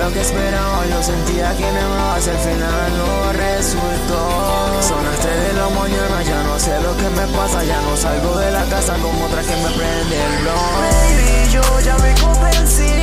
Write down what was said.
lo que esperaba, yo sentía que me amabas, al final no resultó. Son las 3 de la mañana, ya no sé lo que me pasa, ya no salgo de la casa como otra que me prende el blog. Baby, yo ya me convencí